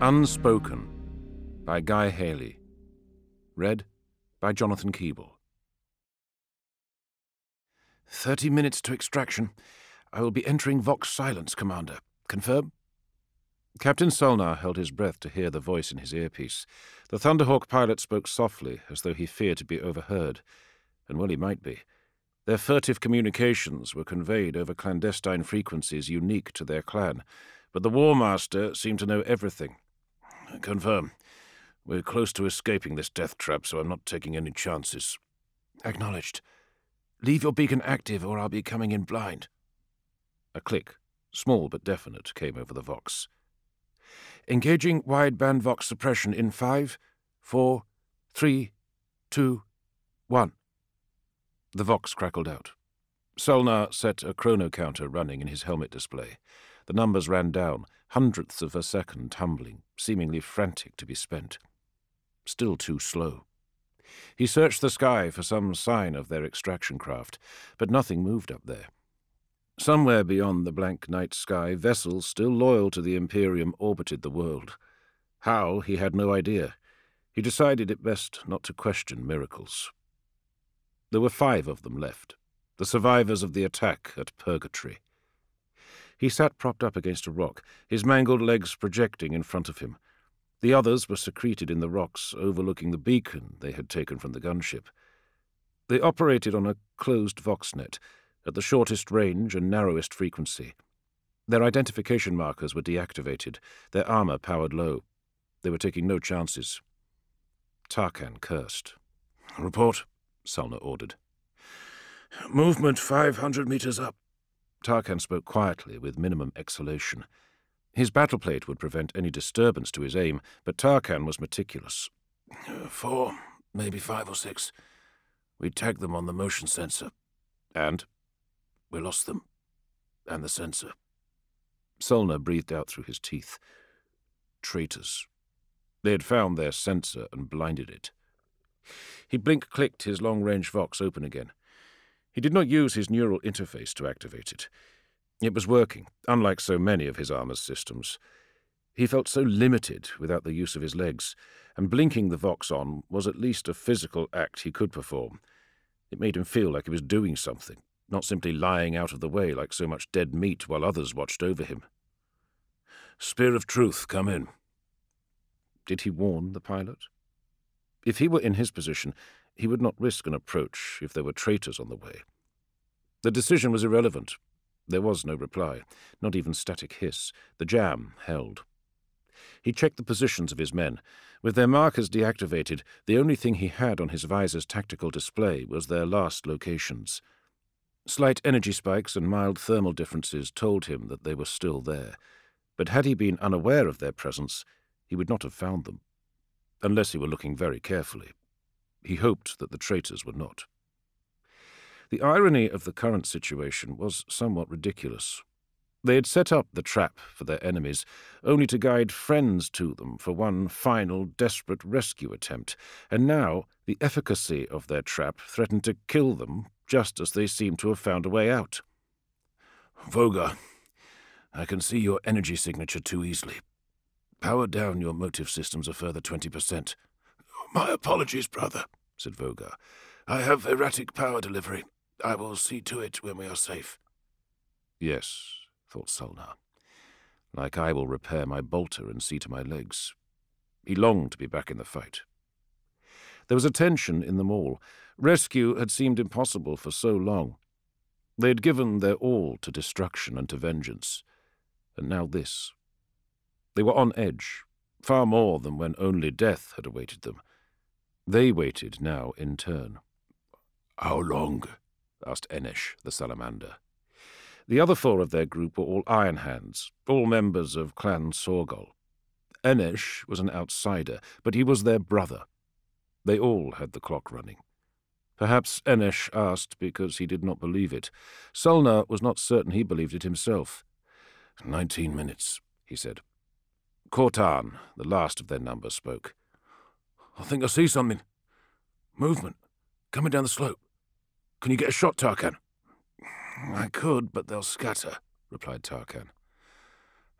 Unspoken by Guy Haley. Read by Jonathan Keeble. 30 minutes to extraction. I will be entering Vox silence, Commander. Confirm? Captain Solnar held his breath to hear the voice in his earpiece. The Thunderhawk pilot spoke softly, as though he feared to be overheard. And well he might be. Their furtive communications were conveyed over clandestine frequencies unique to their clan, but the War Master seemed to know everything. Confirm. We're close to escaping this death trap, so I'm not taking any chances. Acknowledged. Leave your beacon active, or I'll be coming in blind. A click, small but definite, came over the Vox. Engaging wideband Vox suppression in 5, 4, 3, 2, 1. The Vox crackled out. Solnar set a chrono counter running in his helmet display. The numbers ran down, hundredths of a second tumbling, seemingly frantic to be spent. Still too slow. He searched the sky for some sign of their extraction craft, but nothing moved up there. Somewhere beyond the blank night sky, vessels still loyal to the Imperium orbited the world. How, he had no idea. He decided it best not to question miracles. There were 5 of them left, the survivors of the attack at Purgatory. He sat propped up against a rock, his mangled legs projecting in front of him. The others were secreted in the rocks overlooking the beacon they had taken from the gunship. They operated on a closed Voxnet, at the shortest range and narrowest frequency. Their identification markers were deactivated, their armor powered low. They were taking no chances. Tarkhan cursed. Report, Solnar ordered. Movement 500 meters up. Tarkhan spoke quietly, with minimum exhalation. His battleplate would prevent any disturbance to his aim, but Tarkhan was meticulous. 4, maybe 5 or 6. We tagged them on the motion sensor. And? We lost them. And the sensor. Solnar breathed out through his teeth. Traitors. They had found their sensor and blinded it. He blink-clicked his long-range Vox open again. He did not use his neural interface to activate it. It was working, unlike so many of his armor's systems. He felt so limited without the use of his legs, and blinking the Vox on was at least a physical act he could perform. It made him feel like he was doing something, not simply lying out of the way like so much dead meat while others watched over him. Spear of Truth, come in. Did he warn the pilot? If he were in his position, he would not risk an approach if there were traitors on the way. The decision was irrelevant. There was no reply, not even static hiss. The jam held. He checked the positions of his men. With their markers deactivated, the only thing he had on his visor's tactical display was their last locations. Slight energy spikes and mild thermal differences told him that they were still there, but had he been unaware of their presence, he would not have found them, unless he were looking very carefully. He hoped that the traitors were not. The irony of the current situation was somewhat ridiculous. They had set up the trap for their enemies, only to guide friends to them for one final, desperate rescue attempt, and now the efficacy of their trap threatened to kill them just as they seemed to have found a way out. Voga, I can see your energy signature too easily. Power down your motive systems a further 20%. My apologies, brother, said Voga. I have erratic power delivery. I will see to it when we are safe. Yes, thought Solnar. Like I will repair my bolter and see to my legs. He longed to be back in the fight. There was a tension in them all. Rescue had seemed impossible for so long. They had given their all to destruction and to vengeance. And now this. They were on edge, far more than when only death had awaited them. They waited now in turn. How long? Asked Enesh, the salamander. The other 4 of their group were all Iron Hands, all members of Clan Sorgol. Enesh was an outsider, but he was their brother. They all had the clock running. Perhaps Enesh asked because he did not believe it. Solnar was not certain he believed it himself. 19 minutes, he said. Cortan, the last of their number, spoke. I think I see something. Movement. Coming down the slope. Can you get a shot, I could, but they'll scatter, replied Tarkhan.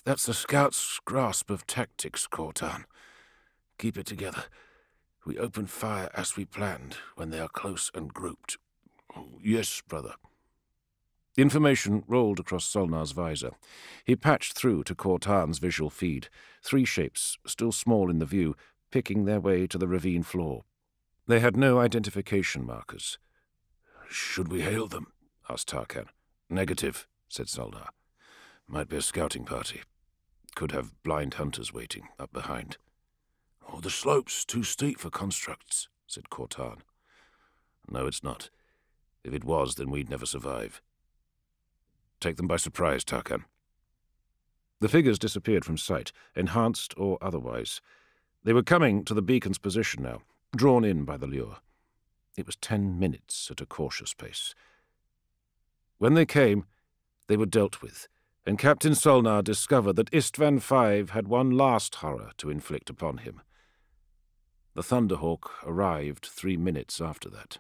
That's the scout's grasp of tactics, Cortan. Keep it together. We open fire as we planned when they are close and grouped. Yes, brother. Information rolled across Solnar's visor. He patched through to Cortan's visual feed, 3 shapes, still small in the view, picking their way to the ravine floor. They had no identification markers. Should we hail them? Asked Tarkan. Negative, said Solnar. Might be a scouting party. Could have blind hunters waiting up behind. Oh, the slope's too steep for constructs, said Cortan. No, it's not. If it was, then we'd never survive. Take them by surprise, Tarkan. The figures disappeared from sight, enhanced or otherwise. They were coming to the beacon's position now, drawn in by the lure. It was 10 minutes at a cautious pace. When they came, they were dealt with, and Captain Solnar discovered that Istvan V had one last horror to inflict upon him. The Thunderhawk arrived 3 minutes after that.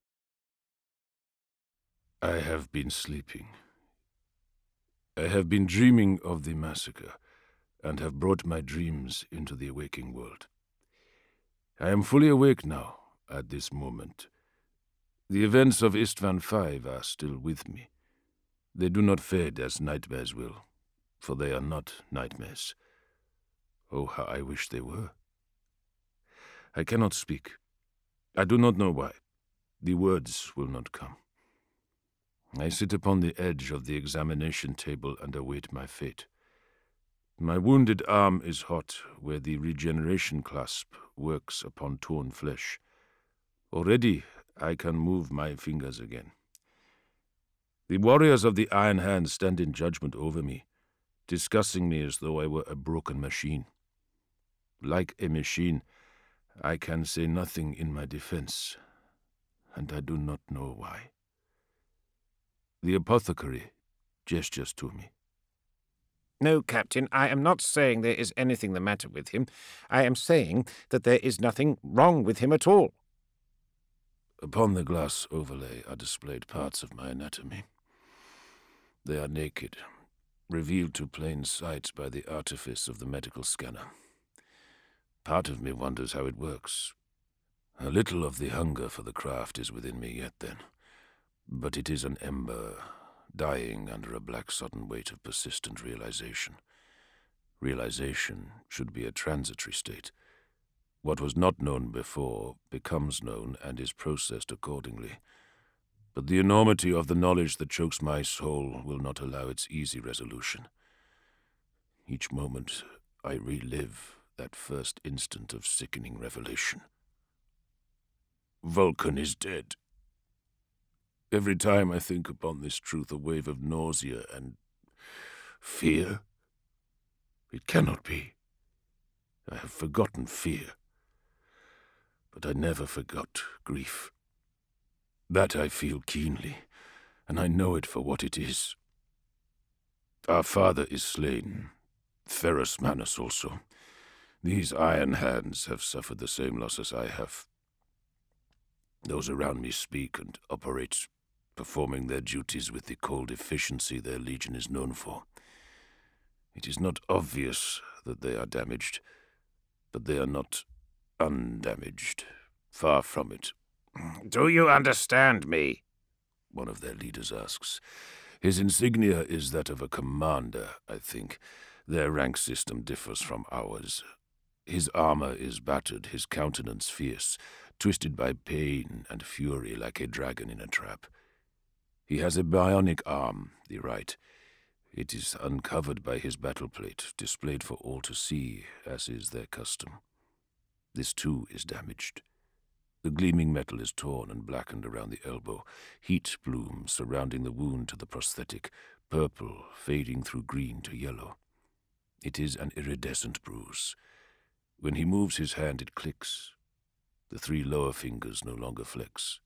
I have been sleeping. I have been dreaming of the massacre, and have brought my dreams into the waking world. I am fully awake now, at this moment. The events of Istvan V are still with me. They do not fade as nightmares will, for they are not nightmares. Oh, how I wish they were. I cannot speak. I do not know why. The words will not come. I sit upon the edge of the examination table and await my fate. My wounded arm is hot where the regeneration clasp works upon torn flesh. Already I can move my fingers again. The warriors of the Iron Hand stand in judgment over me, discussing me as though I were a broken machine. Like a machine, I can say nothing in my defense, and I do not know why. The apothecary gestures to me. No, Captain, I am not saying there is anything the matter with him. I am saying that there is nothing wrong with him at all. Upon the glass overlay are displayed parts of my anatomy. They are naked, revealed to plain sight by the artifice of the medical scanner. Part of me wonders how it works. A little of the hunger for the craft is within me yet then, but it is an ember dying under a black sodden weight of persistent realization. Realization should be a transitory state. What was not known before becomes known and is processed accordingly. But the enormity of the knowledge that chokes my soul will not allow its easy resolution. Each moment I relive that first instant of sickening revelation. Vulcan is dead. Every time I think upon this truth, a wave of nausea and fear. It cannot be. I have forgotten fear. But I never forgot grief. That I feel keenly, and I know it for what it is. Our father is slain, Ferrus Manus also. These Iron Hands have suffered the same loss as I have. Those around me speak and operate, performing their duties with the cold efficiency their legion is known for. It is not obvious that they are damaged, but they are not undamaged. Far from it. Do you understand me? One of their leaders asks. His insignia is that of a commander, I think. Their rank system differs from ours. His armor is battered, his countenance fierce, twisted by pain and fury like a dragon in a trap. He has a bionic arm, the right. It is uncovered by his battle plate, displayed for all to see, as is their custom. This too is damaged. The gleaming metal is torn and blackened around the elbow, heat blooms surrounding the wound to the prosthetic, purple fading through green to yellow. It is an iridescent bruise. When he moves his hand, it clicks. The 3 lower fingers no longer flex.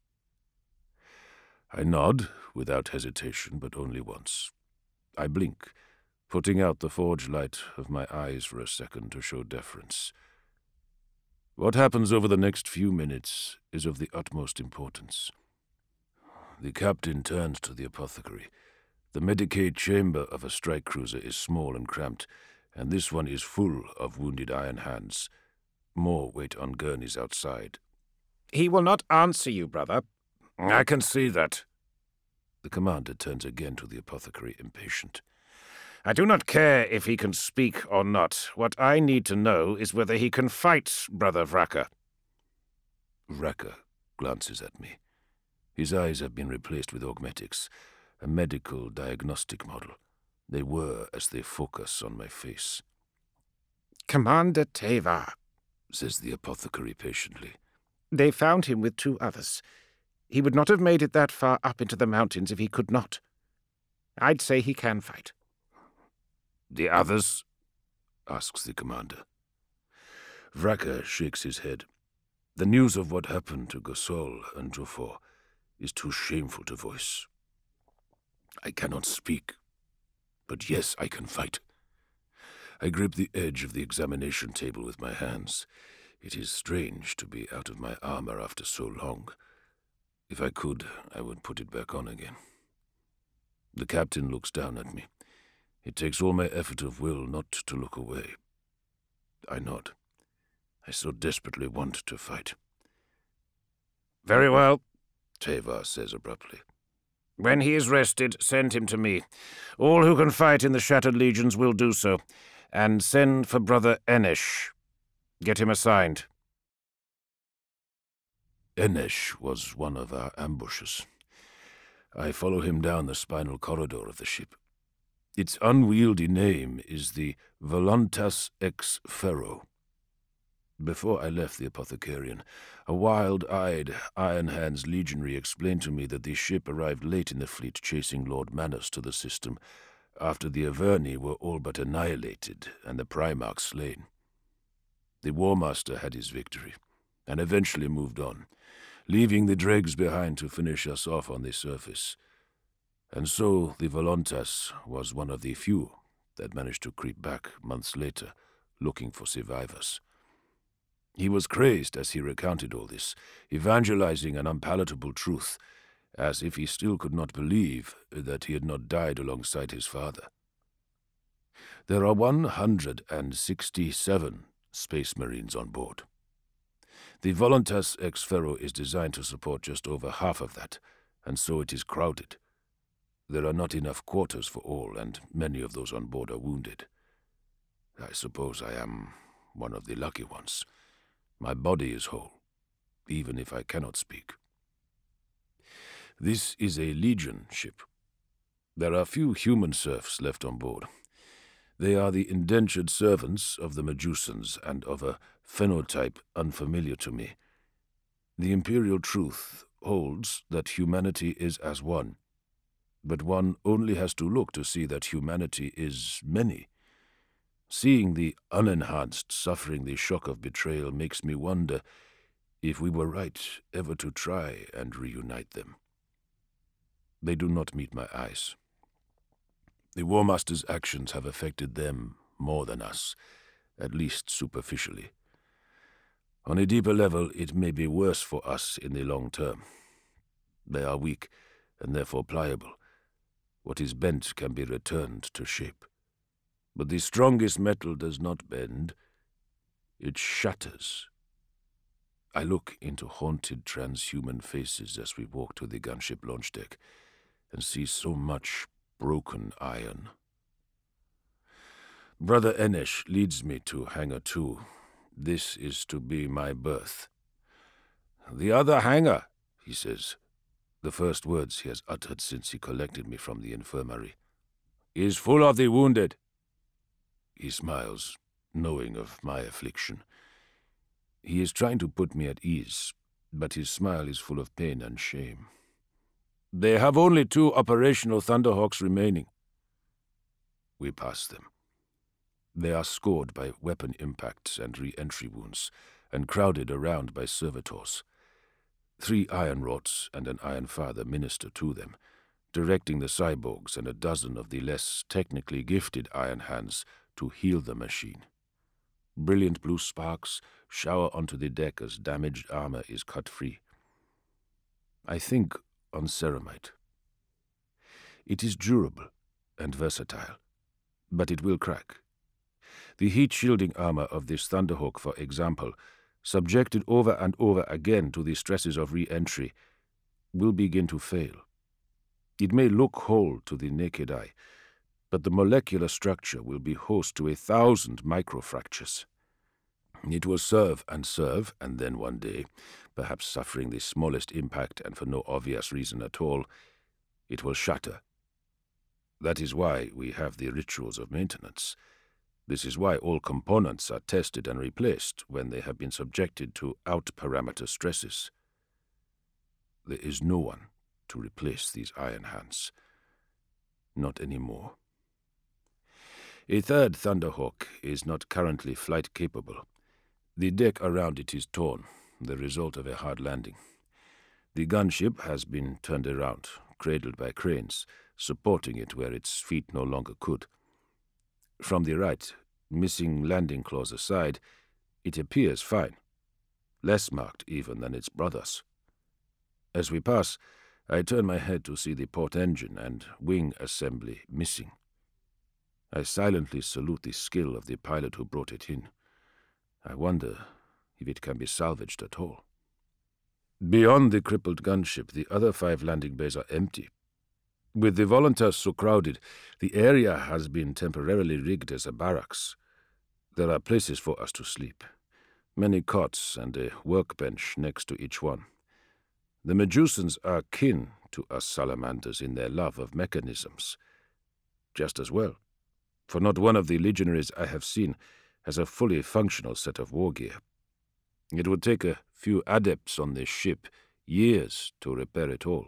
I nod, without hesitation, but only once. I blink, putting out the forge light of my eyes for a second to show deference. What happens over the next few minutes is of the utmost importance. The captain turns to the apothecary, The Medicaid chamber of a strike cruiser is small and cramped, and this one is full of wounded Iron Hands. More wait on gurneys outside. He will not answer you, brother. I can see that. The commander turns again to the apothecary, impatient. I do not care if he can speak or not. What I need to know is whether he can fight, Brother Vraka. Vraka glances at me. His eyes have been replaced with augmetics, a medical diagnostic model. They were as they focus on my face. Commander Teva, says the apothecary patiently. They found him with 2 others. He would not have made it that far up into the mountains if he could not. I'd say he can fight. The others? Asks the commander. Vraka shakes his head. The news of what happened to Gosol and Jofor is too shameful to voice. I cannot speak, but yes, I can fight. I grip the edge of the examination table with my hands. It is strange to be out of my armor after so long. If I could, I would put it back on again. The captain looks down at me. It takes all my effort of will not to look away. I nod. I so desperately want to fight. Very well, Teva says abruptly. When he is rested, send him to me. All who can fight in the Shattered Legions will do so. And send for Brother Enesh. Get him assigned. Enesh was one of our ambushes. I follow him down the spinal corridor of the ship. Its unwieldy name is the Voluntas ex Ferro. Before I left the apothecarian, a wild-eyed, Iron Hands legionary explained to me that the ship arrived late in the fleet chasing Lord Manus to the system, after the Averni were all but annihilated and the Primarch slain. The War Master had his victory, and eventually moved on, leaving the dregs behind to finish us off on the surface. And so the Voluntas was one of the few that managed to creep back months later, looking for survivors. He was crazed as he recounted all this, evangelizing an unpalatable truth, as if he still could not believe that he had not died alongside his father. There are 167 Space Marines on board. The Voluntas ex Ferro is designed to support just over half of that, and so it is crowded. There are not enough quarters for all, and many of those on board are wounded. I suppose I am one of the lucky ones. My body is whole, even if I cannot speak. This is a Legion ship. There are few human serfs left on board. They are the indentured servants of the Medusans and of a phenotype unfamiliar to me. The imperial truth holds that humanity is as one, but one only has to look to see that humanity is many. Seeing the unenhanced suffering the shock of betrayal makes me wonder if we were right ever to try and reunite them. They do not meet my eyes. The War Master's actions have affected them more than us, at least superficially. On a deeper level, it may be worse for us in the long term. They are weak, and therefore pliable. What is bent can be returned to shape. But the strongest metal does not bend. It shatters. I look into haunted transhuman faces as we walk to the gunship launch deck, and see so much broken iron. Brother Enesh leads me to Hangar 2. This is to be my berth. "The other hangar," he says, the first words he has uttered since he collected me from the infirmary, "is full of the wounded." He smiles, knowing of my affliction. He is trying to put me at ease, but his smile is full of pain and shame. "They have only 2 operational Thunderhawks remaining." We pass them. They are scored by weapon impacts and re-entry wounds, and crowded around by servitors. 3 Iron Rots and an Iron Father minister to them, directing the cyborgs and a dozen of the less technically gifted Iron Hands to heal the machine. Brilliant blue sparks shower onto the deck as damaged armor is cut free. I think on Ceramite. It is durable and versatile, but it will crack. The heat-shielding armor of this Thunderhawk, for example, subjected over and over again to the stresses of re-entry, will begin to fail. It may look whole to the naked eye, but the molecular structure will be host to 1,000 microfractures. It will serve, and then one day, perhaps suffering the smallest impact and for no obvious reason at all, it will shatter. That is why we have the rituals of maintenance. This is why all components are tested and replaced when they have been subjected to out-parameter stresses. There is no one to replace these iron hands. Not anymore. A third Thunderhawk is not currently flight-capable. The deck around it is torn, the result of a hard landing. The gunship has been turned around, cradled by cranes, supporting it where its feet no longer could. From the right, missing landing claws aside, it appears fine, less marked even than its brothers. As we pass, I turn my head to see the port engine and wing assembly missing. I silently salute the skill of the pilot who brought it in. I wonder if it can be salvaged at all. Beyond the crippled gunship, the other 5 landing bays are empty. With the volunteers so crowded, the area has been temporarily rigged as a barracks. There are places for us to sleep, many cots and a workbench next to each one. The Medusans are kin to us salamanders in their love of mechanisms. Just as well, for not one of the legionaries I have seen has a fully functional set of war gear. It would take a few adepts on this ship years to repair it all.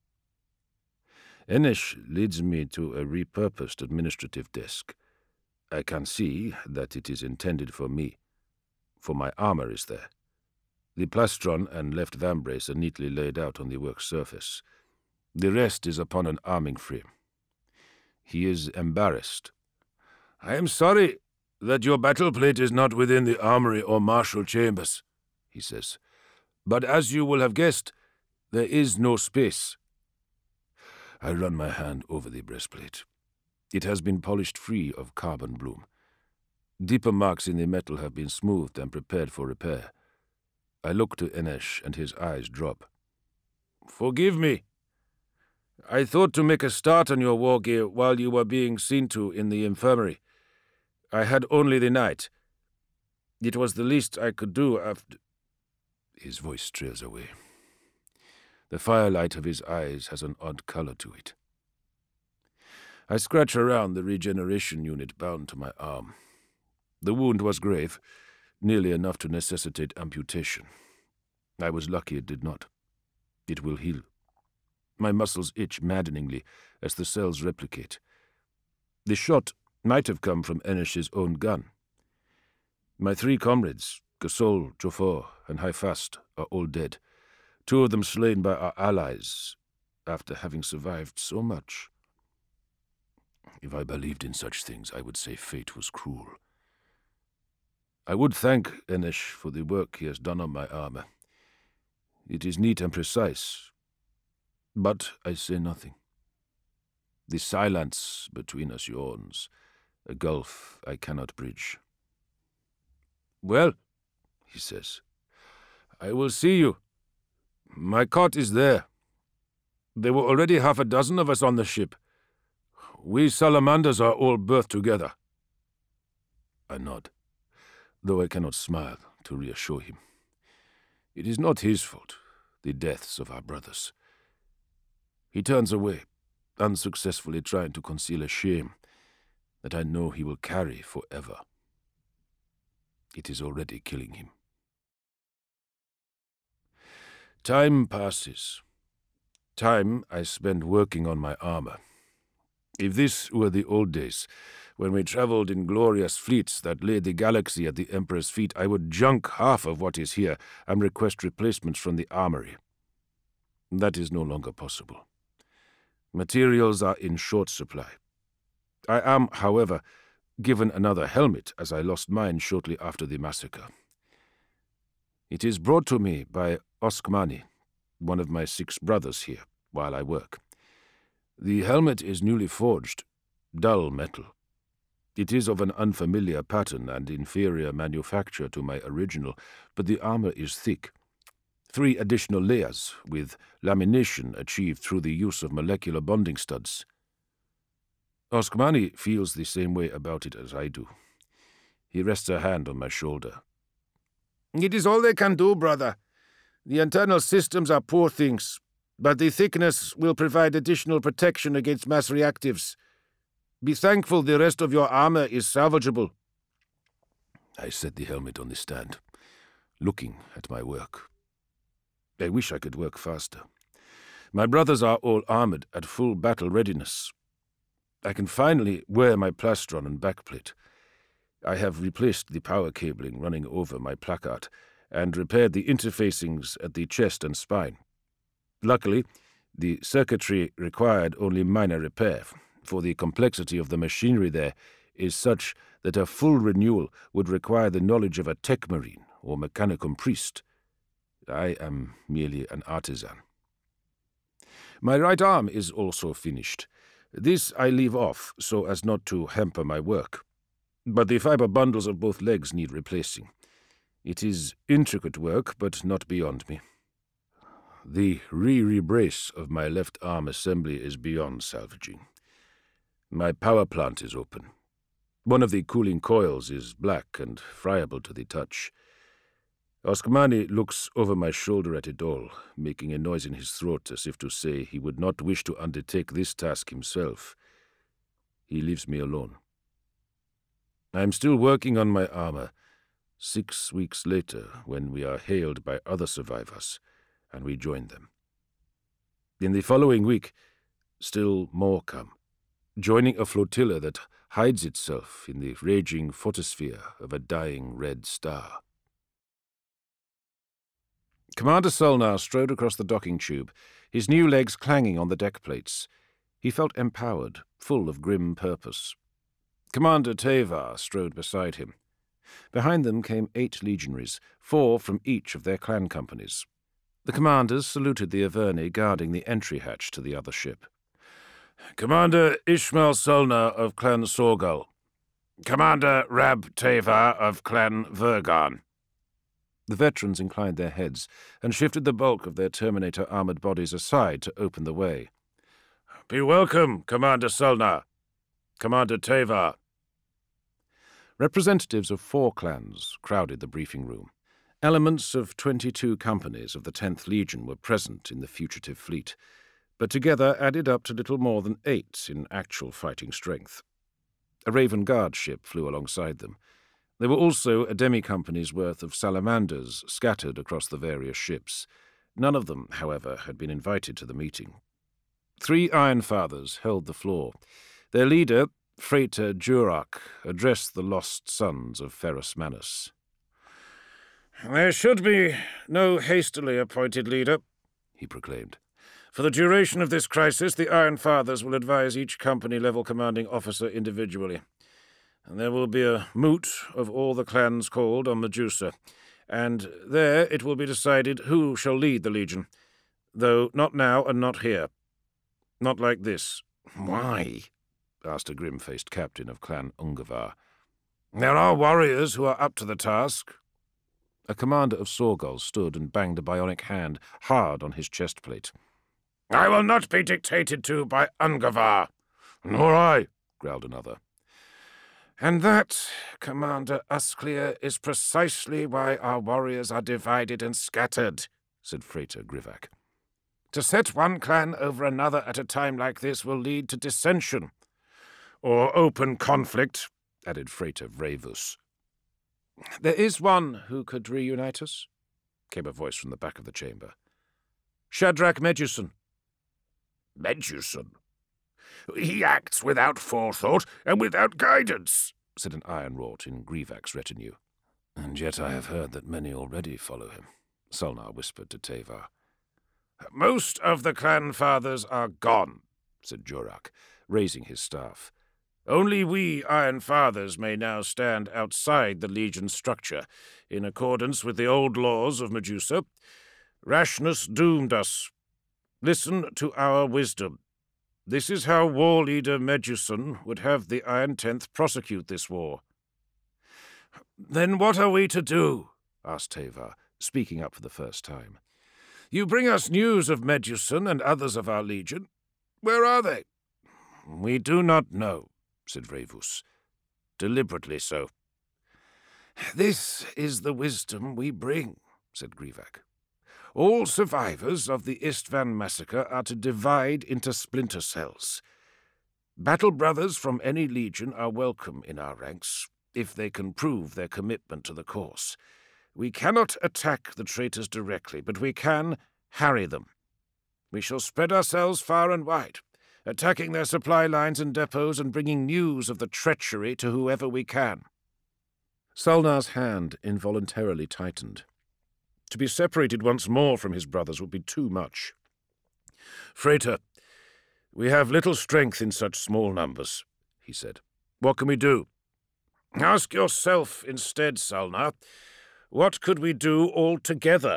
Enesh leads me to a repurposed administrative desk. I can see that it is intended for me, for my armor is there. The plastron and left vambrace are neatly laid out on the work surface. The rest is upon an arming frame. He is embarrassed. "I am sorry that your battle plate is not within the armory or martial chambers," he says. "But as you will have guessed, there is no space." I run my hand over the breastplate. It has been polished free of carbon bloom. Deeper marks in the metal have been smoothed and prepared for repair. I look to Enesh, and his eyes drop. "Forgive me. I thought to make a start on your war gear while you were being seen to in the infirmary. I had only the night. It was the least I could do after—" His voice trails away. The firelight of his eyes has an odd color to it. I scratch around the regeneration unit bound to my arm. The wound was grave, nearly enough to necessitate amputation. I was lucky it did not. It will heal. My muscles itch maddeningly as the cells replicate. The shot might have come from Enesh's own gun. My 3 comrades, Gasol, Jofor, and Haifast, are all dead. 2 of them slain by our allies, after having survived so much. If I believed in such things, I would say fate was cruel. I would thank Enesh for the work he has done on my armor. It is neat and precise, but I say nothing. The silence between us yawns, a gulf I cannot bridge. "Well," he says, "I will see you. My cot is there. There were already 6 of us on the ship. We salamanders are all berthed together." I nod, though I cannot smile to reassure him. It is not his fault, the deaths of our brothers. He turns away, unsuccessfully trying to conceal a shame that I know he will carry forever. It is already killing him. Time passes. Time I spend working on my armor. If this were the old days, when we traveled in glorious fleets that laid the galaxy at the Emperor's feet, I would junk half of what is here and request replacements from the armory. That is no longer possible. Materials are in short supply. I am, however, given another helmet, as I lost mine shortly after the massacre. It is brought to me by Oskmani, one of my 6 brothers here, while I work. The helmet is newly forged, dull metal. It is of an unfamiliar pattern and inferior manufacture to my original, but the armor is thick. 3 additional layers, with lamination achieved through the use of molecular bonding studs. Oskmani feels the same way about it as I do. He rests a hand on my shoulder. It is all they can do, brother. The internal systems are poor things, but the thickness will provide additional protection against mass reactives. Be thankful the rest of your armor is salvageable. I set the helmet on the stand, looking at my work. I wish I could work faster. My brothers are all armored at full battle readiness. I can finally wear my plastron and backplate. I have replaced the power cabling running over my placard and repaired the interfacings at the chest and spine. Luckily, the circuitry required only minor repair, for the complexity of the machinery there is such that a full renewal would require the knowledge of a tech marine or mechanicum priest. I am merely an artisan. My right arm is also finished. This I leave off so as not to hamper my work. But the fiber bundles of both legs need replacing. It is intricate work, but not beyond me. The re-brace of my left arm assembly is beyond salvaging. My power plant is open. One of the cooling coils is black and friable to the touch. Oskmani looks over my shoulder at it all, making a noise in his throat as if to say he would not wish to undertake this task himself. He leaves me alone. I am still working on my armor, 6 weeks later, when we are hailed by other survivors, and we join them. In the following week, still more come, joining a flotilla that hides itself in the raging photosphere of a dying red star. Commander Solnar strode across the docking tube, his new legs clanging on the deck plates. He felt empowered, full of grim purpose. Commander Tevar strode beside him. Behind them came 8 legionaries, 4 from each of their clan companies. The commanders saluted the Averni guarding the entry hatch to the other ship. Commander Ishmael Solnar of Clan Sorgal. Commander Rab Tevar of Clan Vergan. The veterans inclined their heads and shifted the bulk of their Terminator-armored bodies aside to open the way. Be welcome, Commander Solnar. Commander Tevar. Representatives of 4 clans crowded the briefing room. Elements of 22 companies of the 10th Legion were present in the fugitive fleet, but together added up to little more than 8 in actual fighting strength. A Raven Guard ship flew alongside them. There were also a demi-company's worth of salamanders scattered across the various ships. None of them, however, had been invited to the meeting. 3 Iron Fathers held the floor. Their leader, Freighter Jurak, addressed the lost sons of Ferrus Manus. There should be no hastily appointed leader, he proclaimed. For the duration of this crisis, the Iron Fathers will advise each company-level commanding officer individually. And there will be a moot of all the clans called on Medusa, and there it will be decided who shall lead the Legion, though not now and not here. Not like this. Why? Asked a grim-faced captain of Clan Ungavar. There are warriors who are up to the task. A commander of Sorgal stood and banged a bionic hand hard on his chest plate. I will not be dictated to by Ungavar. Nor I, growled another. And that, Commander Usklear, is precisely why our warriors are divided and scattered, said Freighter Grivak. To set one clan over another at a time like this will lead to dissension. Or open conflict, added Freighter Vravus. There is one who could reunite us, came a voice from the back of the chamber. Shadrach Medusan. Medusan? He acts without forethought and without guidance, said an Ironwrought in Grivak's retinue. And yet I have heard that many already follow him, Solnar whispered to Tevar. Most of the clan fathers are gone, said Jurak, raising his staff. Only we Iron Fathers may now stand outside the Legion structure, in accordance with the old laws of Medusa. Rashness doomed us. Listen to our wisdom. This is how war leader Meduson would have the Iron Tenth prosecute this war. Then what are we to do? Asked Tevar, speaking up for the first time. You bring us news of Meduson and others of our legion. Where are they? We do not know, said Revus. Deliberately so. This is the wisdom we bring, said Grivac. All survivors of the Istvan massacre are to divide into splinter cells. Battle brothers from any legion are welcome in our ranks, if they can prove their commitment to the cause. We cannot attack the traitors directly, but we can harry them. We shall spread ourselves far and wide, attacking their supply lines and depots and bringing news of the treachery to whoever we can. Sulnar's hand involuntarily tightened. To be separated once more from his brothers would be too much. Freyta, we have little strength in such small numbers, he said. What can we do? Ask yourself instead, Sulnar. What could we do all together?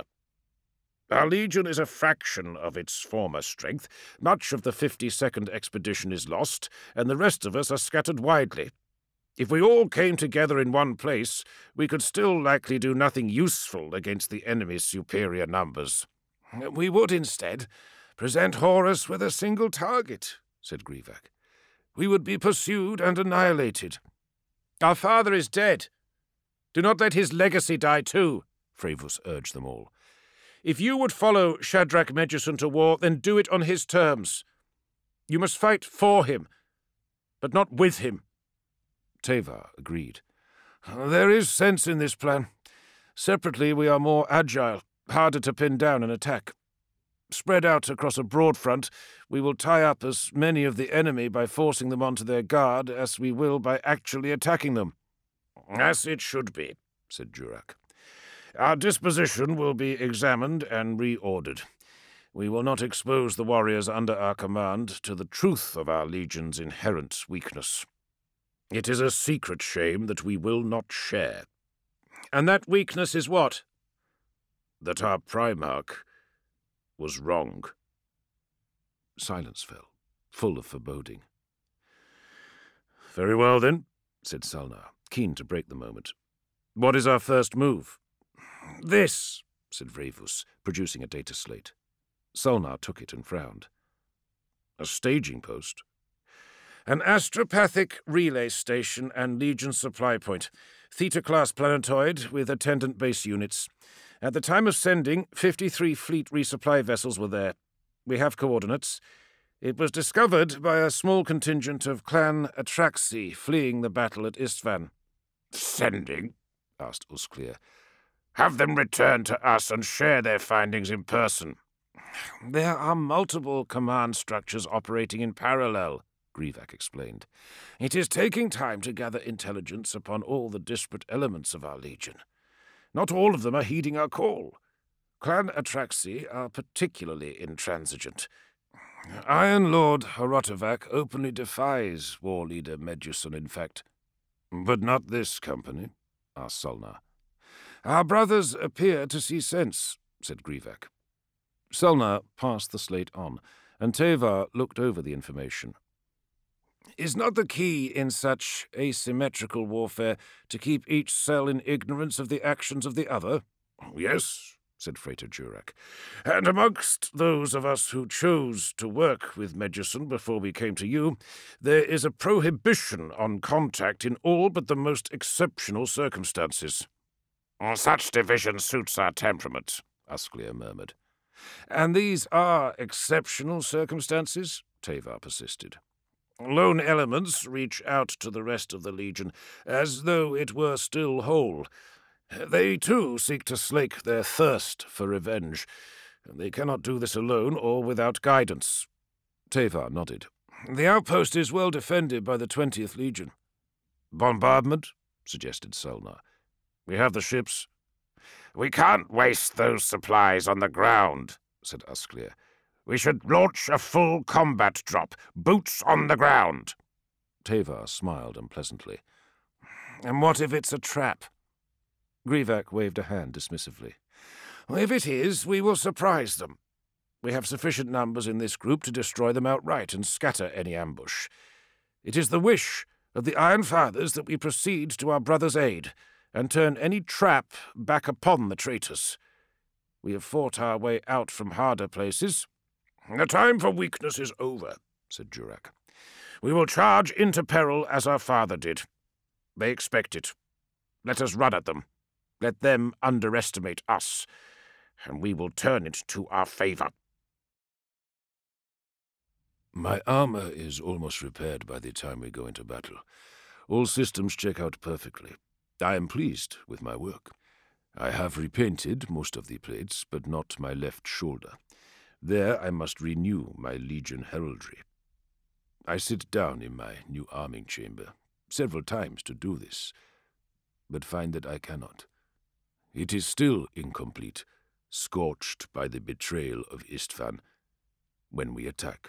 Our legion is a fraction of its former strength. Much of the 52nd expedition is lost, and the rest of us are scattered widely. If we all came together in one place, we could still likely do nothing useful against the enemy's superior numbers. We would instead present Horus with a single target, said Grivac. We would be pursued and annihilated. Our father is dead. Do not let his legacy die too, Frevus urged them all. If you would follow Shadrach Meduson to war, then do it on his terms. You must fight for him, but not with him. Tevar agreed. There is sense in this plan. Separately, we are more agile, harder to pin down and attack. Spread out across a broad front, we will tie up as many of the enemy by forcing them onto their guard as we will by actually attacking them. As it should be, said Jurak. Our disposition will be examined and reordered. We will not expose the warriors under our command to the truth of our legion's inherent weakness. It is a secret shame that we will not share. And that weakness is what? That our Primarch was wrong. Silence fell, full of foreboding. Very well, then, said Sulnar, keen to break the moment. What is our first move? This, said Revus, producing a data slate. Sulnar took it and frowned. A staging post? An astropathic relay station and Legion supply point. Theta-class planetoid with attendant base units. At the time of sending, 53 fleet resupply vessels were there. We have coordinates. It was discovered by a small contingent of Clan Atraxi fleeing the battle at Istvan. Sending? Asked Usklir. Have them return to us and share their findings in person. There are multiple command structures operating in parallel, Grivac explained. It is taking time to gather intelligence upon all the disparate elements of our legion. Not all of them are heeding our call. Clan Atraxi are particularly intransigent. Iron Lord Horotovac openly defies war leader Meduson, in fact. But not this company? Asked Sulnar. Our brothers appear to see sense, said Grivac. Sulnar passed the slate on, and Tevar looked over the information. Is not the key in such asymmetrical warfare to keep each cell in ignorance of the actions of the other? Yes, said Freyta Jurak. And amongst those of us who chose to work with Meduson before we came to you, there is a prohibition on contact in all but the most exceptional circumstances. Such division suits our temperament, Usklir murmured. And these are exceptional circumstances? Tevar persisted. Lone elements reach out to the rest of the Legion, as though it were still whole. They, too, seek to slake their thirst for revenge. They cannot do this alone or without guidance. Tevar nodded. The outpost is well defended by the 20th Legion. Bombardment? Suggested Sulnar. We have the ships. We can't waste those supplies on the ground, said Usklir. We should launch a full combat drop, boots on the ground. Tevar smiled unpleasantly. And what if it's a trap? Grivac waved a hand dismissively. If it is, we will surprise them. We have sufficient numbers in this group to destroy them outright and scatter any ambush. It is the wish of the Iron Fathers that we proceed to our brother's aid and turn any trap back upon the traitors. We have fought our way out from harder places. The time for weakness is over, said Jurak. We will charge into peril as our father did. They expect it. Let us run at them. Let them underestimate us, and we will turn it to our favor. My armor is almost repaired by the time we go into battle. All systems check out perfectly. I am pleased with my work. I have repainted most of the plates, but not my left shoulder. There I must renew my Legion heraldry. I sit down in my new arming chamber several times to do this, but find that I cannot. It is still incomplete, scorched by the betrayal of Istvan, when we attack.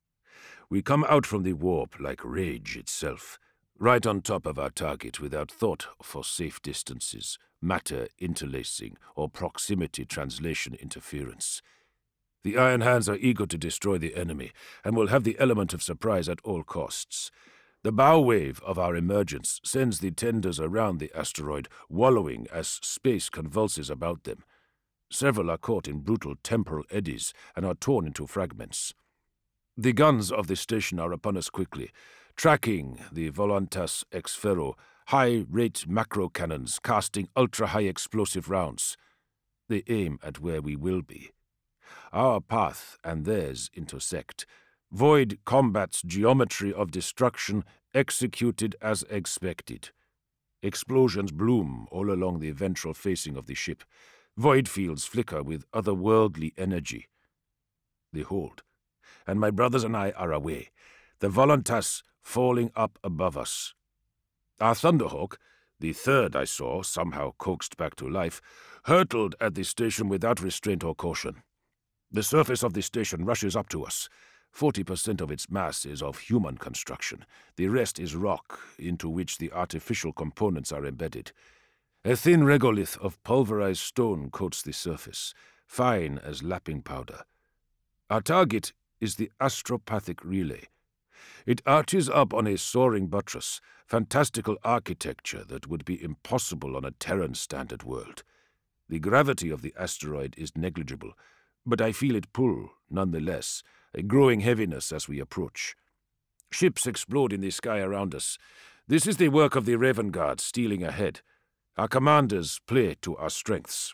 We come out from the warp like rage itself, right on top of our target without thought for safe distances, matter interlacing, or proximity translation interference. The Iron Hands are eager to destroy the enemy, and will have the element of surprise at all costs. The bow wave of our emergence sends the tenders around the asteroid wallowing as space convulses about them. Several are caught in brutal temporal eddies and are torn into fragments. The guns of the station are upon us quickly, tracking the Voluntas ex Ferro, high-rate macro cannons casting ultra-high explosive rounds. They aim at where we will be. Our path and theirs intersect. Void combats geometry of destruction executed as expected. Explosions bloom all along the ventral facing of the ship. Void fields flicker with otherworldly energy. They hold, and my brothers and I are away, the Voluntas falling up above us. Our Thunderhawk, the third I saw, somehow coaxed back to life, hurtled at the station without restraint or caution. The surface of the station rushes up to us. 40% of its mass is of human construction. The rest is rock, into which the artificial components are embedded. A thin regolith of pulverized stone coats the surface, fine as lapping powder. Our target is the astropathic relay. It arches up on a soaring buttress, fantastical architecture that would be impossible on a Terran-standard world. The gravity of the asteroid is negligible, but I feel it pull, nonetheless, a growing heaviness as we approach. Ships explode in the sky around us. This is the work of the Raven Guard stealing ahead. Our commanders play to our strengths.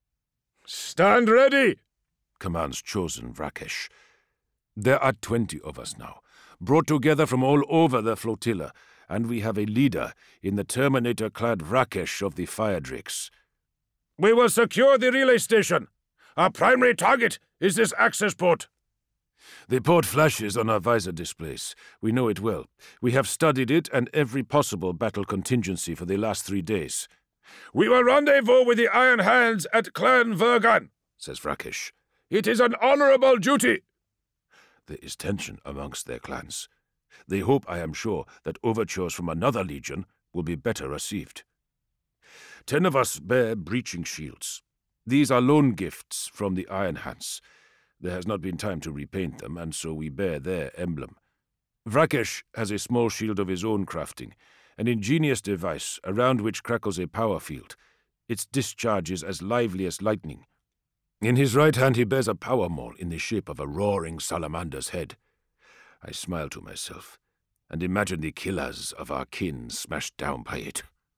"Stand ready!" commands Chosen Vrakesh. There are 20 of us now, brought together from all over the flotilla, and we have a leader in the Terminator-clad Vrakesh of the Fire Drakes. "We will secure the relay station. Our primary target is this access port." The port flashes on our visor displays. We know it well. We have studied it and every possible battle contingency for the last 3 days. "We will rendezvous with the Iron Hands at Clan Vergan," says Vrakesh. "It is an honorable duty." There is tension amongst their clans. They hope, I am sure, that overtures from another legion will be better received. 10 of us bear breaching shields. These are loan gifts from the Iron Hands. There has not been time to repaint them, and so we bear their emblem. Vrakesh has a small shield of his own crafting, an ingenious device around which crackles a power field. Its discharge is as lively as lightning. In his right hand he bears a power maul in the shape of a roaring salamander's head. I smile to myself, and imagine the killers of our kin smashed down by it.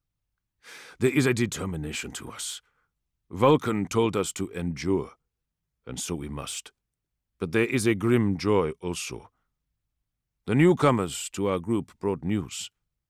There is a determination to us. Vulcan told us to endure, and so we must. But there is a grim joy also. The newcomers to our group brought news.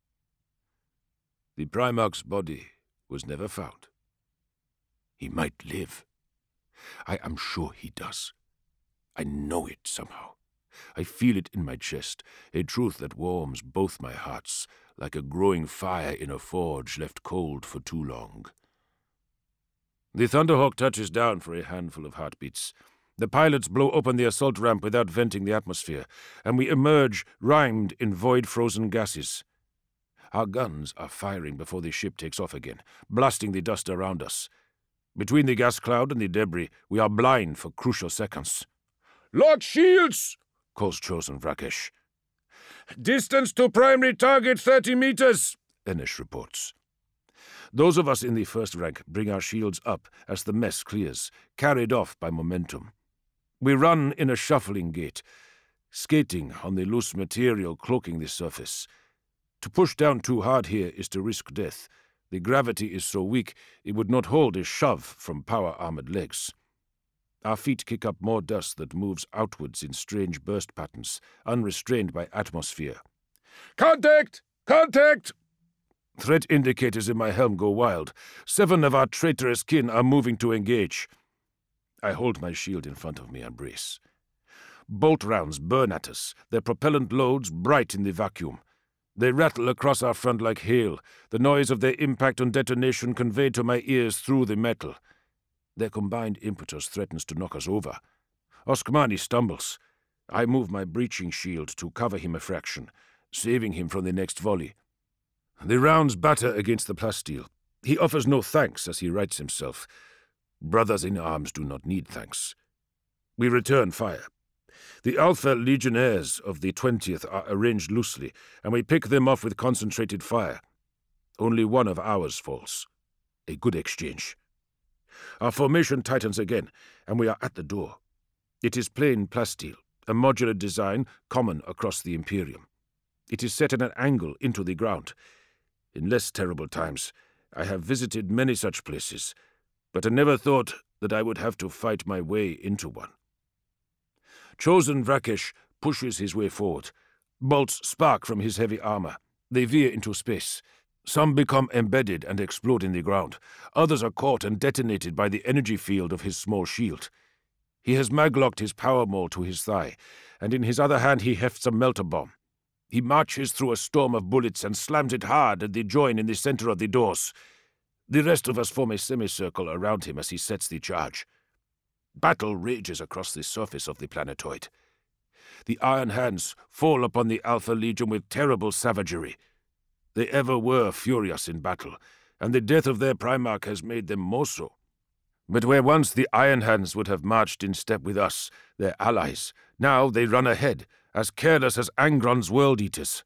The Primarch's body was never found. He might live. I am sure he does. I know it somehow. I feel it in my chest, a truth that warms both my hearts, like a growing fire in a forge left cold for too long. The Thunderhawk touches down for a handful of heartbeats. The pilots blow open the assault ramp without venting the atmosphere, and we emerge rimed in void-frozen gases. Our guns are firing before the ship takes off again, blasting the dust around us. Between the gas cloud and the debris, we are blind for crucial seconds. Lock shields! Calls Chosen Vrakesh. Distance to primary target 30 meters, Enesh reports. Those of us in the first rank bring our shields up as the mess clears, carried off by momentum. We run in a shuffling gait, skating on the loose material cloaking the surface. To push down too hard here is to risk death. The gravity is so weak it would not hold a shove from power-armored legs. Our feet kick up more dust that moves outwards in strange burst patterns, unrestrained by atmosphere. Contact! Contact! Threat indicators in my helm go wild. 7 of our traitorous kin are moving to engage. I hold my shield in front of me and brace. Bolt rounds burn at us, their propellant loads bright in the vacuum. They rattle across our front like hail, the noise of their impact and detonation conveyed to my ears through the metal. Their combined impetus threatens to knock us over. Oskmani stumbles. I move my breaching shield to cover him a fraction, saving him from the next volley. The rounds batter against the plasteel. He offers no thanks as he rights himself. Brothers in arms do not need thanks. We return fire. The Alpha Legionnaires of the 20th are arranged loosely, and we pick them off with concentrated fire. Only one of ours falls. A good exchange. Our formation tightens again, and we are at the door. It is plain plasteel, a modular design common across the Imperium. It is set at an angle into the ground. In less terrible times, I have visited many such places, but I never thought that I would have to fight my way into one. Chosen Vrakesh pushes his way forward. Bolts spark from his heavy armor. They veer into space. Some become embedded and explode in the ground. Others are caught and detonated by the energy field of his small shield. He has maglocked his power maul to his thigh, and in his other hand he hefts a melter bomb. He marches through a storm of bullets and slams it hard at the join in the center of the doors. The rest of us form a semicircle around him as he sets the charge. Battle rages across the surface of the planetoid. The Iron Hands fall upon the Alpha Legion with terrible savagery. They ever were furious in battle, and the death of their Primarch has made them more so. But where once the Iron Hands would have marched in step with us, their allies, now they run ahead, as careless as Angron's World Eaters.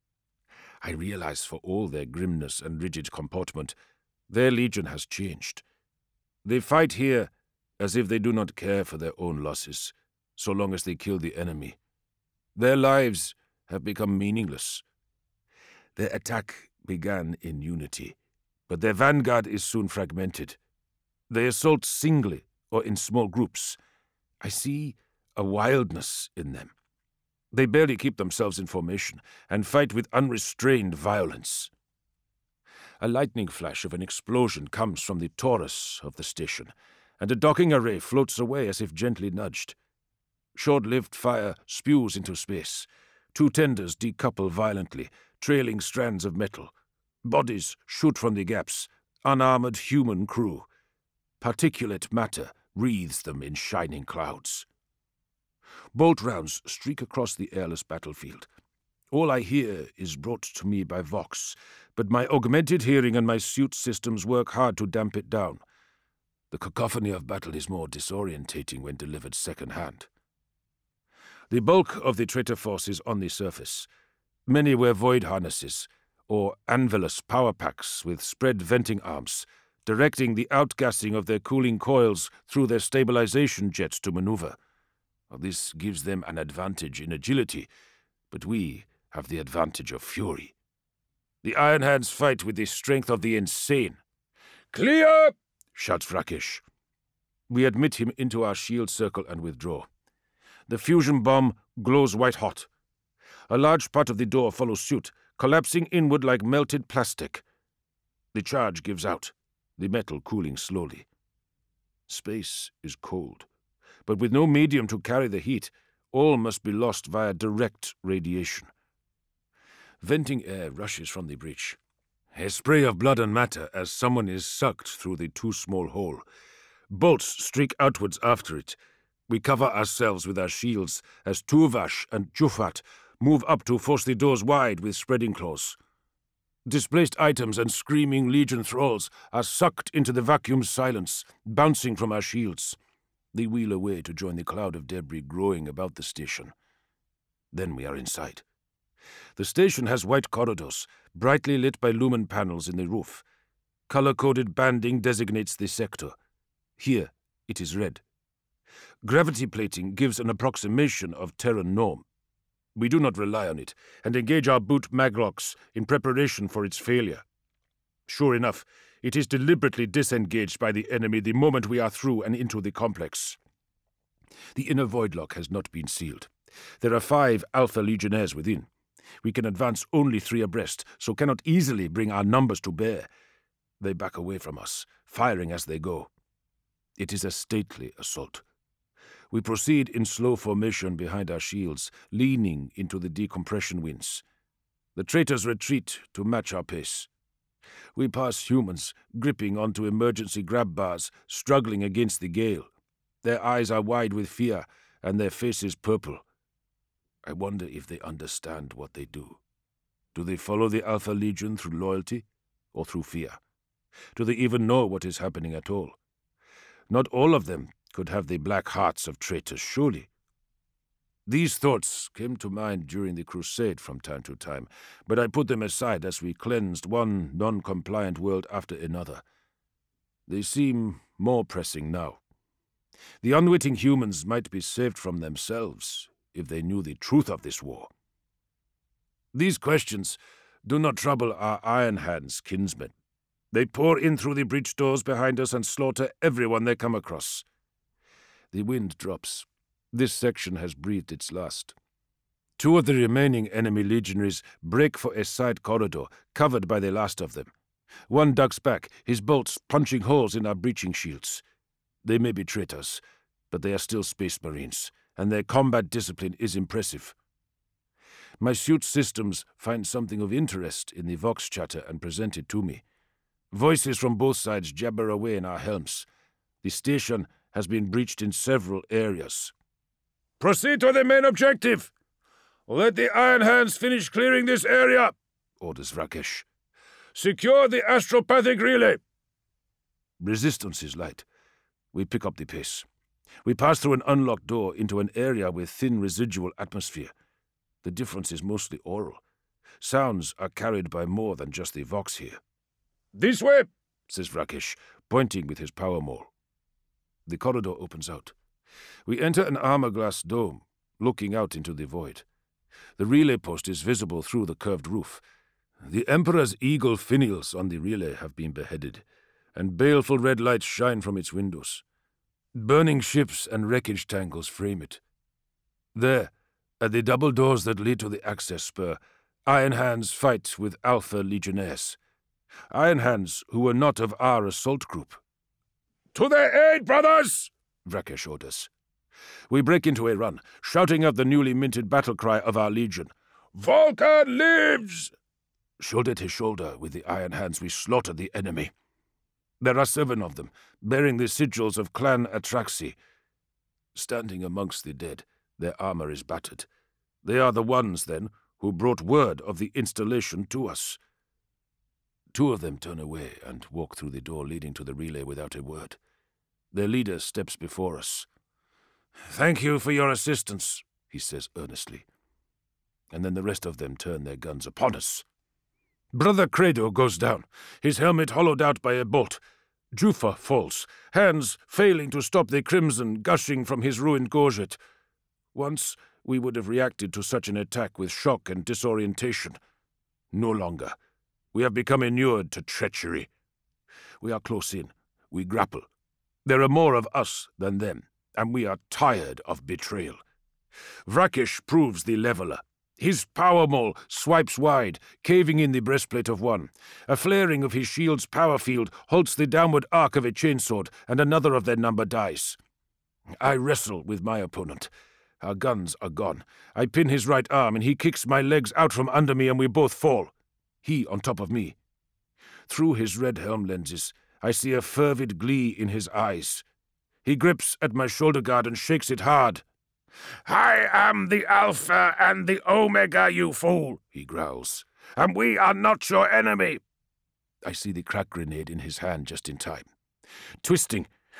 I realize for all their grimness and rigid comportment, their legion has changed. They fight here as if they do not care for their own losses, so long as they kill the enemy. Their lives have become meaningless. Their attack began in unity, but their vanguard is soon fragmented. They assault singly or in small groups. I see a wildness in them. They barely keep themselves in formation and fight with unrestrained violence. A lightning flash of an explosion comes from the torus of the station, and a docking array floats away as if gently nudged. Short-lived fire spews into space. 2 tenders decouple violently, trailing strands of metal. Bodies shoot from the gaps, unarmored human crew. Particulate matter wreathes them in shining clouds. Bolt rounds streak across the airless battlefield. All I hear is brought to me by Vox, but my augmented hearing and my suit systems work hard to damp it down. The cacophony of battle is more disorientating when delivered second-hand. The bulk of the traitor force is on the surface. Many wear void harnesses, or Anvilus power packs with spread venting arms, directing the outgassing of their cooling coils through their stabilization jets to maneuver. This gives them an advantage in agility, but we have the advantage of fury. The Iron Hands fight with the strength of the insane. "Clear!" shouts Vrakesh. We admit him into our shield circle and withdraw. The fusion bomb glows white-hot. A large part of the door follows suit, collapsing inward like melted plastic. The charge gives out, the metal cooling slowly. Space is cold, but with no medium to carry the heat, all must be lost via direct radiation. Venting air rushes from the breach. A spray of blood and matter as someone is sucked through the too small hole. Bolts streak outwards after it. We cover ourselves with our shields as Tuvash and Jufat move up to force the doors wide with spreading claws. Displaced items and screaming Legion thralls are sucked into the vacuum silence, bouncing from our shields. They wheel away to join the cloud of debris growing about the station. Then we are inside. The station has white corridors, brightly lit by lumen panels in the roof. Color-coded banding designates the sector. Here, it is red. Gravity plating gives an approximation of Terran norm. We do not rely on it, and engage our boot maglocks in preparation for its failure. Sure enough, it is deliberately disengaged by the enemy the moment we are through and into the complex. The inner void lock has not been sealed. There are 5 Alpha Legionnaires within. We can advance only 3 abreast, so cannot easily bring our numbers to bear. They back away from us, firing as they go. It is a stately assault. We proceed in slow formation behind our shields, leaning into the decompression winds. The traitors retreat to match our pace. We pass humans, gripping onto emergency grab bars, struggling against the gale. Their eyes are wide with fear, and their faces purple. I wonder if they understand what they do. Do they follow the Alpha Legion through loyalty, or through fear? Do they even know what is happening at all? Not all of them could have the black hearts of traitors, surely. These thoughts came to mind during the crusade from time to time, but I put them aside as we cleansed one non-compliant world after another. They seem more pressing now. The unwitting humans might be saved from themselves if they knew the truth of this war. These questions do not trouble our Iron Hands kinsmen. They pour in through the breach doors behind us and slaughter everyone they come across. The wind drops. This section has breathed its last. 2 of the remaining enemy legionaries break for a side corridor, covered by the last of them. One ducks back, his bolts punching holes in our breaching shields. They may be traitors, but they are still Space Marines, and their combat discipline is impressive. My suit systems find something of interest in the Vox chatter and present it to me. Voices from both sides jabber away in our helms. The station has been breached in several areas. Proceed to the main objective! Let the Iron Hands finish clearing this area, orders Vrakesh. Secure the astropathic relay. Resistance is light. We pick up the pace. We pass through an unlocked door into an area with thin residual atmosphere. The difference is mostly aural. Sounds are carried by more than just the Vox here. This way, says Vrakesh, pointing with his power maul. The corridor opens out. We enter an armor-glass dome, looking out into the void. The relay post is visible through the curved roof. The Emperor's eagle finials on the relay have been beheaded, and baleful red lights shine from its windows. Burning ships and wreckage tangles frame it. There, at the double doors that lead to the access spur, Iron Hands fight with Alpha Legionnaires. Iron Hands who were not of our assault group. To their aid, brothers! Vrakesh orders. We break into a run, shouting out the newly minted battle cry of our legion. Vulcan lives! Shoulder to shoulder with the Iron Hands, we slaughter the enemy. There are 7 of them, bearing the sigils of Clan Atraxi. Standing amongst the dead, their armor is battered. They are the ones, then, who brought word of the installation to us. 2 of them turn away and walk through the door leading to the relay without a word. Their leader steps before us. "Thank you for your assistance," he says earnestly. And then the rest of them turn their guns upon us. Brother Credo goes down, his helmet hollowed out by a bolt. Jufa falls, hands failing to stop the crimson gushing from his ruined gorget. Once we would have reacted to such an attack with shock and disorientation. No longer. We have become inured to treachery. We are close in. We grapple. There are more of us than them, and we are tired of betrayal. Vrakesh proves the leveler. His power maul swipes wide, caving in the breastplate of one. A flaring of his shield's power field halts the downward arc of a chainsword, and another of their number dies. I wrestle with my opponent. Our guns are gone. I pin his right arm, and he kicks my legs out from under me, and we both fall. He on top of me. Through his red helm lenses, I see a fervid glee in his eyes. He grips at my shoulder guard and shakes it hard. "I am the Alpha and the Omega, you fool," he growls, "and we are not your enemy." I see the crack grenade in his hand just in time. Twisting,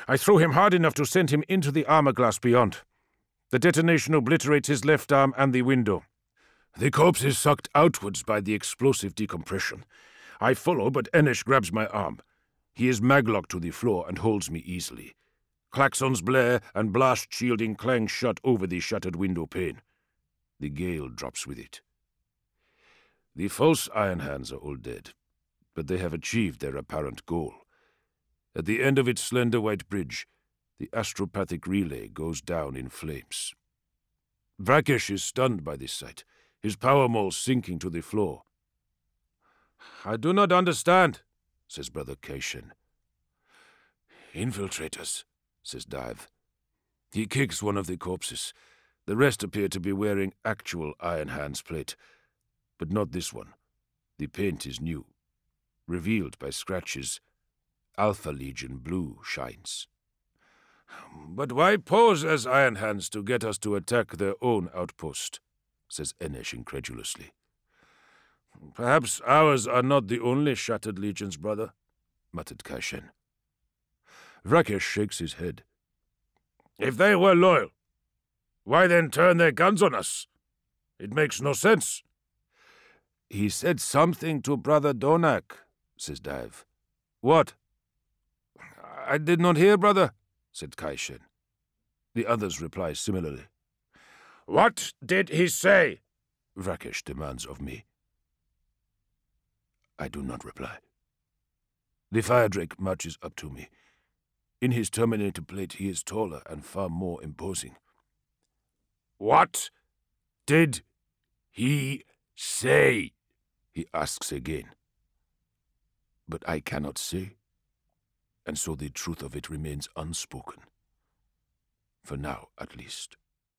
I threw him hard enough to send him into the armor glass beyond. The detonation obliterates his left arm and the window. The corpse is sucked outwards by the explosive decompression. I follow, but Enesh grabs my arm. He is maglocked to the floor and holds me easily. Klaxons blare and blast shielding clang shut over the shattered window pane. The gale drops with it. The false Iron Hands are all dead, but they have achieved their apparent goal. At the end of its slender white bridge, the astropathic relay goes down in flames. Vrakesh is stunned by this sight, his power mole sinking to the floor. "I do not understand," says Brother Kaishen. "Infiltrators," says Dive. He kicks one of the corpses. The rest appear to be wearing actual Iron Hands plate, but not this one. The paint is new. Revealed by scratches, Alpha Legion blue shines. "But why pose as Iron Hands to get us to attack their own outpost?" says Enesh incredulously. "Perhaps ours are not the only shattered legions, brother," muttered Kaishen. Vrakesh shakes his head. "If they were loyal, why then turn their guns on us? It makes no sense." "He said something to Brother Donak," says Dive. "What?" "I did not hear, brother," said Kaishen. The others reply similarly. "What did he say?" Vrakesh demands of me. I do not reply. The Fire Drake marches up to me. In his Terminator plate he is taller and far more imposing. "What did he say?" he asks again. But I cannot say, and so the truth of it remains unspoken. For now, at least.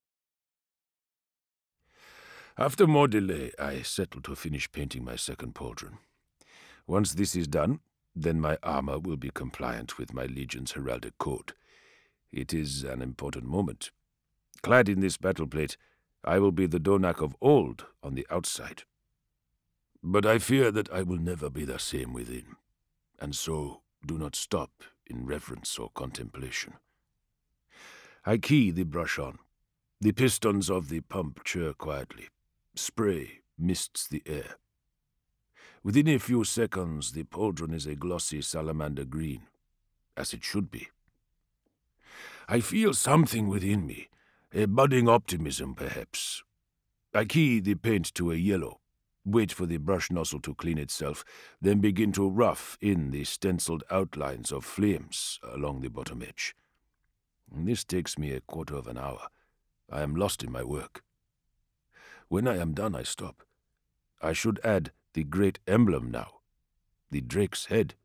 After more delay, I settle to finish painting my second pauldron. Once this is done, then my armor will be compliant with my Legion's heraldic code. It is an important moment. Clad in this battle plate, I will be the Donak of old on the outside. But I fear that I will never be the same within, and so do not stop in reverence or contemplation. I key the brush on. The pistons of the pump churr quietly. Spray mists the air. Within a few seconds, the pauldron is a glossy salamander green, as it should be. I feel something within me, a budding optimism, perhaps. I key the paint to a yellow, wait for the brush nozzle to clean itself, then begin to rough in the stenciled outlines of flames along the bottom edge. This takes me a quarter of an hour. I am lost in my work. When I am done, I stop. I should add the great emblem now, the drake's head.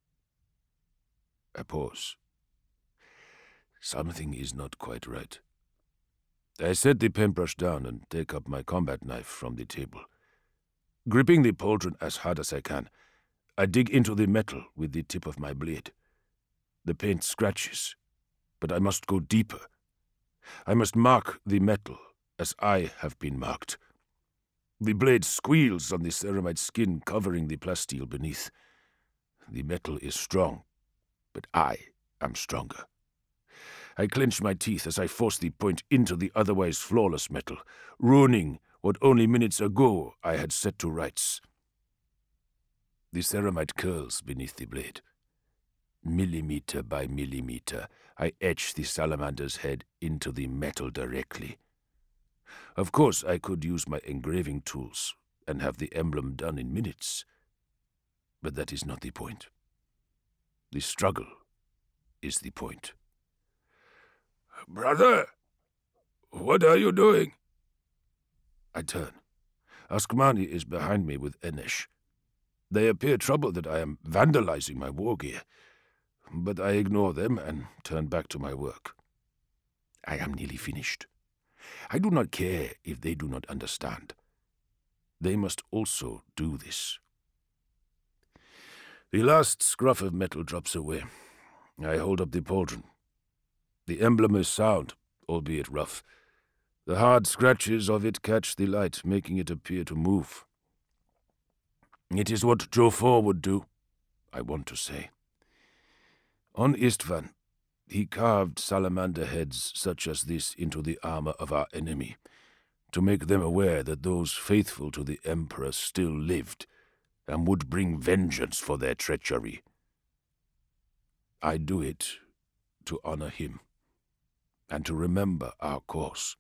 I pause. Something is not quite right. I set the paintbrush down and take up my combat knife from the table. Gripping the pauldron as hard as I can, I dig into the metal with the tip of my blade. The paint scratches, but I must go deeper. I must mark the metal as I have been marked. The blade squeals on the ceramite skin covering the plasteel beneath. The metal is strong, but I am stronger. I clench my teeth as I force the point into the otherwise flawless metal, ruining what only minutes ago I had set to rights. The ceramite curls beneath the blade. Millimeter by millimeter, I etch the salamander's head into the metal directly. Of course, I could use my engraving tools and have the emblem done in minutes. But that is not the point. The struggle is the point. "Brother, what are you doing?" I turn. Askmani is behind me with Enesh. They appear troubled that I am vandalizing my war gear, but I ignore them and turn back to my work. I am nearly finished. I do not care if they do not understand. They must also do this. The last scruff of metal drops away. I hold up the pauldron. The emblem is sound, albeit rough. The hard scratches of it catch the light, making it appear to move. It is what Jofor would do, I want to say. On Istvan, He carved salamander heads such as this into the armor of our enemy, to make them aware that those faithful to the Emperor still lived, and would bring vengeance for their treachery. I do it to honor him, and to remember our course.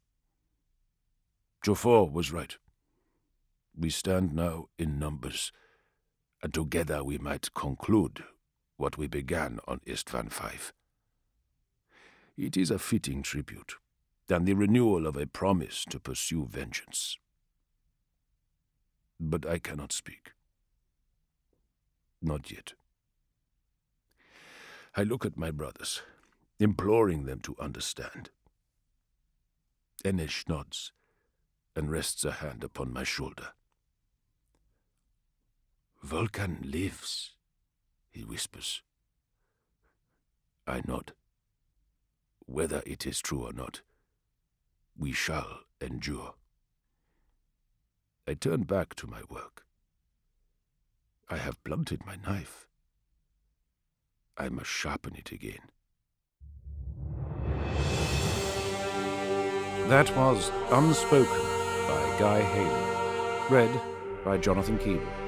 Jofor was right. We stand now in numbers, and together we might conclude what we began on Istvan V. It is a fitting tribute, and the renewal of a promise to pursue vengeance. But I cannot speak. Not yet. I look at my brothers, imploring them to understand. Enesh nods and rests a hand upon my shoulder. "Vulcan lives," he whispers. I nod. Whether it is true or not, we shall endure. I turn back to my work. I have blunted my knife. I must sharpen it again. That was Unspoken by Guy Haley. Read by Jonathan Keeble.